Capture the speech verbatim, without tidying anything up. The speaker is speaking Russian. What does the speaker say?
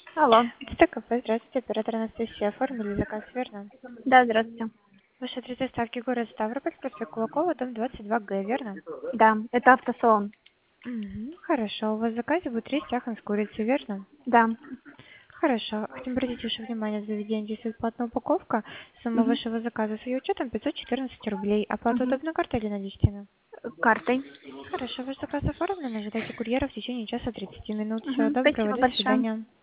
Алло. Это КП, здравствуйте, оператор Анастасия. Оформили заказ, верно? Да, здравствуйте. Ваш адрес доставки город Ставрополь, проспект Кулакова, дом двадцать два Г, верно? Да, это автосалон. Угу, хорошо. У вас в заказе будет рис яхан с курицей, верно? Да. Хорошо. Хотим обратить ваше внимание, заведение действует платная упаковка. Сумма Угу. вашего заказа с ее учетом пятьсот четырнадцать рублей. Оплата Угу. удобна картой или наличными? Картой. Хорошо, ваш заказ оформлен. Ожидайте курьера в течение часа тридцати минут. Всего Угу. доброго, Спасибо до большое. свидания.